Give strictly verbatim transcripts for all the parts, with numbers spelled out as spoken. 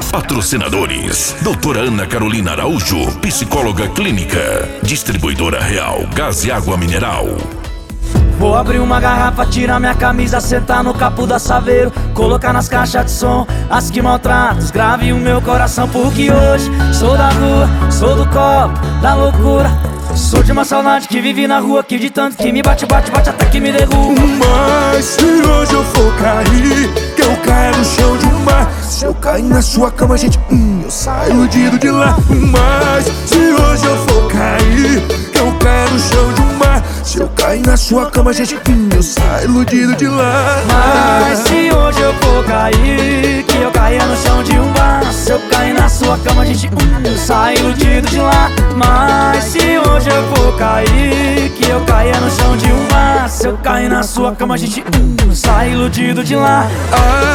Patrocinadores: doutora Ana Carolina Araújo, psicóloga clínica. Distribuidora Real Gás e Água Mineral. Vou abrir uma garrafa, tirar minha camisa, sentar no capô da Saveiro, colocar nas caixas de som as que maltratam, grave o meu coração. Porque hoje sou da rua, sou do copo, da loucura. Sou de uma saudade que vive na rua, que de tanto que me bate, bate, bate até que me derruba. Mas se hoje eu for cair, que eu caia no chão de um mar. Se eu cair na sua cama, gente, hum, eu saio iludido de lá. Mas se hoje eu for cair, que eu caia no chão de um mar. Se eu cair na sua cama, gente, hum, eu saio iludido de lá. Mas se hoje eu for cair, que eu caia no chão de um bar. Se eu cair na sua cama, gente, hum, eu saio iludido de lá. Mas se hoje eu for cair, que eu caia no chão de um bar. Se eu cair na sua cama, gente, hum, eu saio iludido de lá. Ah,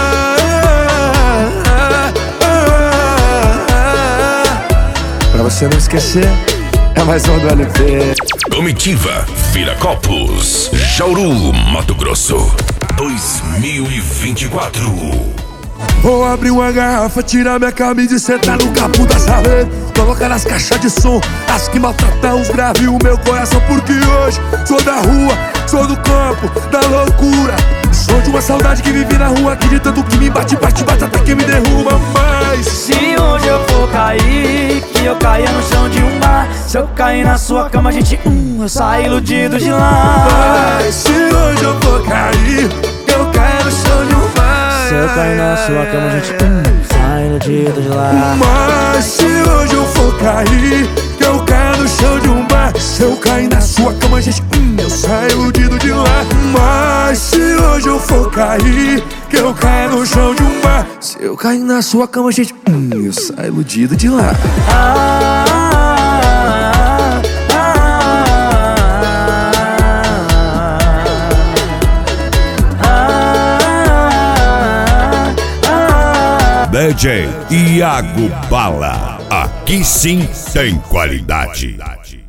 ah, ah, ah. Pra você não esquecer, é mais um do L P. Comitiva Viracopos, Jauru, Mato Grosso, dois mil e vinte e quatro. Vou abrir uma garrafa, tirar minha camisa e sentar no capô da Saveiro, colocar nas caixas de som as que maltratam os graves o meu coração. Porque hoje sou da rua, sou do campo, da loucura. Sou de uma saudade que vive na rua, que de tanto que me bate, bate, bate até que me derruba. Mas se hoje eu for cair, que eu caia no chão de um bar. Se eu cair na sua cama, gente, hum, eu saio iludido de lá. Mas se hoje eu for cair, que eu caia no chão de um bar. Se eu cair na sua cama, gente, hum, saio iludido de lá. Mas se hoje eu for cair, que eu caia no chão de um bar. Se eu cair na sua cama, gente, hum, eu saio iludido de lá. Mas se hoje eu for cair, que eu caia no chão de um bar. Se eu cair na sua cama, gente, hum, eu saio iludido de lá. Ah, ah, ah, ah, D J Iago Bala, aqui sim tem qualidade.